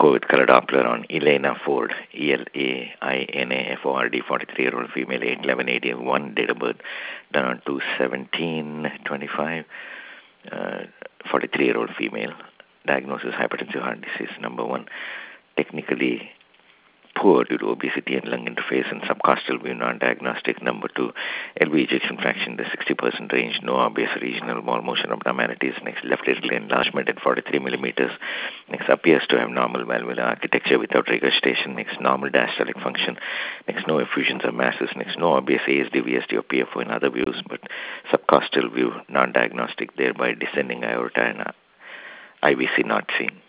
COVID color Doppler on Elena Ford, ELAINAFORD, 43-year-old female, 8/11/81, date of birth, done on 2/17/25, 43-year-old female, diagnosis hypertensive heart disease, number 1, technically poor due to obesity and lung interface and subcostal view non-diagnostic. Number 2, LV ejection fraction in the 60% range, no obvious regional wall motion abnormalities. Next, left atrial enlargement at 43 millimeters. Next, appears to have normal valvular architecture without regurgitation. Next, normal diastolic function. Next, no effusions or masses. Next, no obvious ASD, VSD or PFO in other views, but subcostal view non-diagnostic, thereby descending aorta and IVC not seen.